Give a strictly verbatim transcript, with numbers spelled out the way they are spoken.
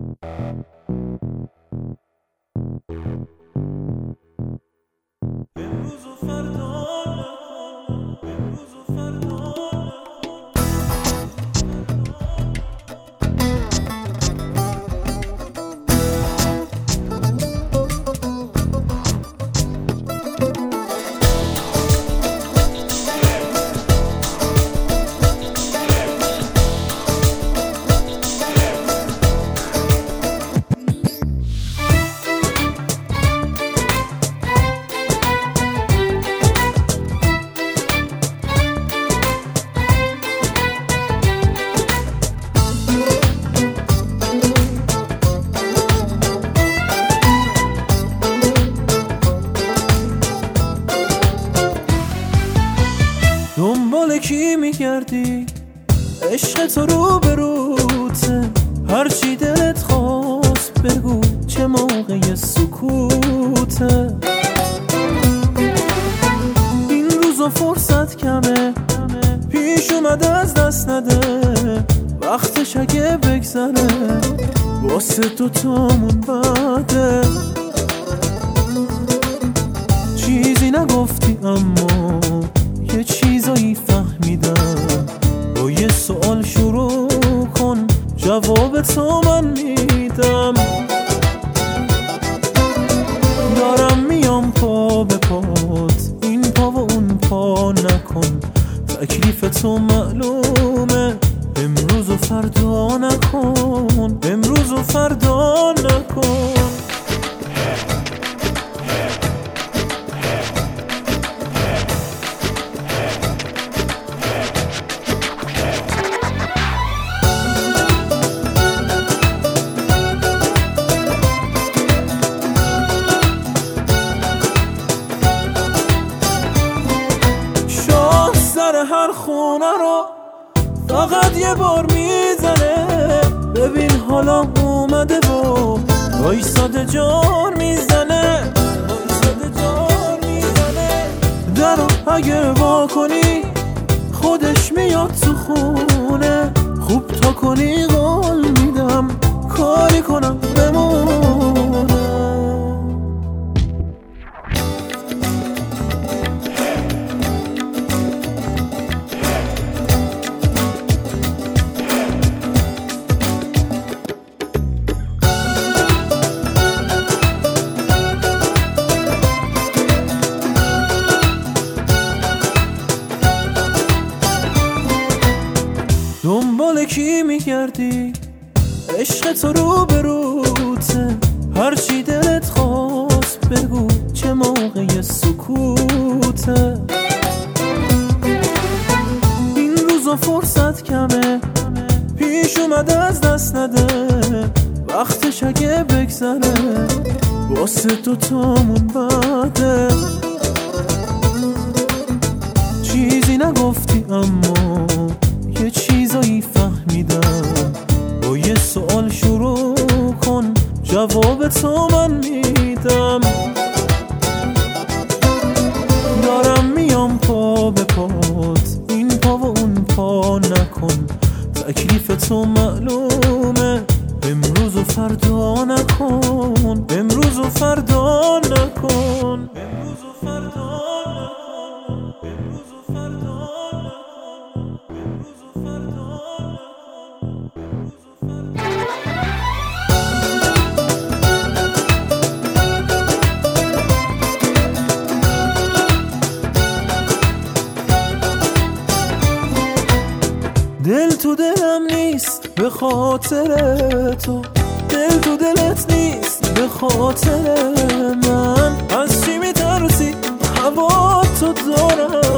امروز و فردا امروز و فردا دنبال کی میگردی؟ عشق تو رو به روته، هرچی دلت خواست بگو، چه موقع سکوته. این روزا فرصت کمه، پیش اومده از دست نده، وقتش اگه بگذره واسه دوتامون بده. چیزی نگفتی اما یه چیزایی فهمیدم، با یه سوال شروع کن جواب تو من میدم. دارم میام پا به پات، این پا و اون پا نکن، تکلیف تو معلومه، امروز و فردا نکن، امروز و فردا نکن. هر خونه رو فقط یه بار میزنه، ببین حالا اومده و وایساده جان میزنه، وایساده جان میزنه. درو اگه وا کنی خودش میاد تو خونه، خوب تا کنی قول میدم کاری کنم بمونه. دنبال کی میگردی؟ عشق تو رو به روته، هرچی دلت خواست بگو، چه موقع سکوته. این روزا فرصت کمه، پیش اومده از دست نده، وقتش اگه بگذره واسه دوتامون بده. چیزی نگفتی اما یه چیزایی فهمیدم، با یه سوال شروع کن جواب تو من میدم. دارم میام پا به پات، این پا و اون پا نکن، تکلیف تو معلومه، امروز و فردا نکن، امروز و فردا نکن، امروز و فردا نکن، امروز و فردا دل تو دلم نیست به خاطر تو، دل تو دلت نیست به خاطر من. از چی میترسی؟ هوا تو دارم